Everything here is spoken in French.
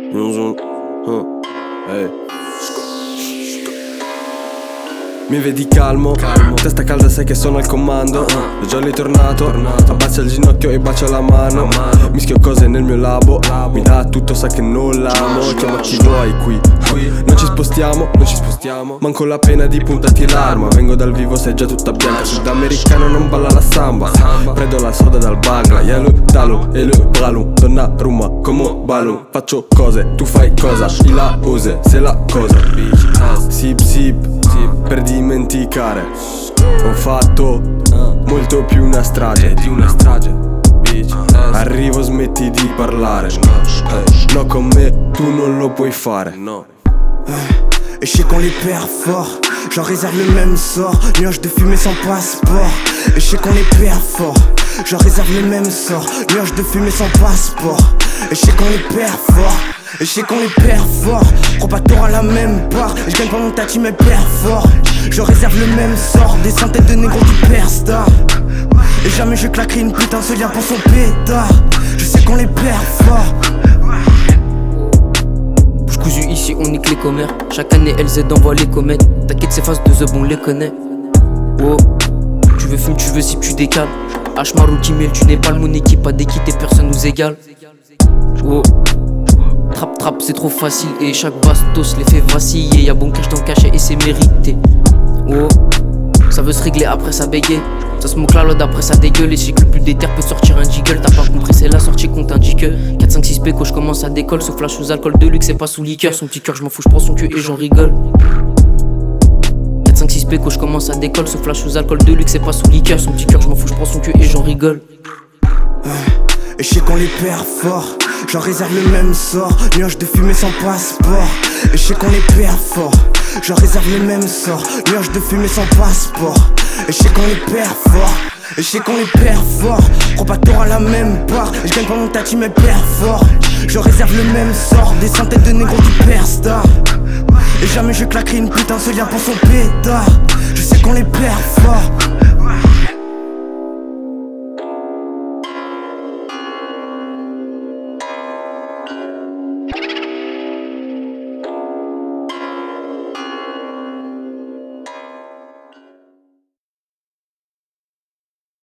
Ehi. Mi vedi calmo, testa calda, sai che sono al comando. È già ritornato, abbazza il ginocchio e bacia la mano. Mischio cose nel mio labo, mi dà tutto, sa che non l'amo. Chiama chi vuoi qui, non ci spostiamo, manco la pena di puntati l'arma. Vengo dal vivo, sei già tutta bianca. Sudamericano non balla la samba. Prendo la soda dal bagla, y'a le talon e le bralon. Donnarumma come balon. Faccio cose, tu fai cosa? Il la ose, c'est la cosa. Sip sip, per dimenticare. Ho fatto molto più una strage di una strage. Arrivo, smetti di parlare. No, con me tu non lo puoi fare. No. Et je sais qu'on les perd fort, j'en réserve le même sort. Nuage de fumée sans passeport. Et je sais qu'on les perd fort, j'en réserve le même sort. Nuage de fumée sans passeport. Et je sais qu'on les perd fort, et je sais qu'on les perd fort. Crois pas que t'auras la même part. Et je gagne pas mon tati mais perds fort. Je réserve le même sort, des centaines de négros qui perdent star. Et jamais je claquerai une putain ce lien pour son pétard. Je sais qu'on les perd fort. Cousu ici on nique les commères. Chaque année LZ envoie les comètes. T'inquiète ces phases de The on les connaît. Oh, tu veux fume, tu veux si tu décales. Hmaru Kimel, tu n'es pas le mon équipe. Pas d'équité, personne nous égale. Oh, trap c'est trop facile. Et chaque bastos les fait vaciller. Y'a bon cash dans le cachet et c'est mérité. Oh, ça veut se régler après ça bégaye. Ça smoke la lode après ça dégueule. Et je sais que le plus déter peut sortir un jiggle. T'as pas compris c'est la sortie qu'on t'indique. 4, 5, 6 péco je commence à décolle. Sous flash sous alcool de luxe c'est pas sous liqueur. Son petit cœur je m'en fous je prends son cul et j'en rigole. 4, 5, 6 péco je commence à décolle. Sous flash sous alcool de luxe c'est pas sous liqueur. Son petit cœur je m'en fous je prends son cul et j'en rigole. Et je sais qu'on les perd fort, j'en réserve le même sort. Nuage de fumée sans passeport. Et je sais qu'on les perd fort, j'en réserve le même sort. Nuage de fumée sans passeport. Et je sais qu'on les perd fort, et je sais qu'on les perd fort. Crois pas que t'auras la même part. Et je gagne pas mon tati mais perds fort. Je réserve le même sort, des centaines de négros qui perdent star. Et jamais je claquerai une putain ce lien pour son pétard. Je sais qu'on les perd fort.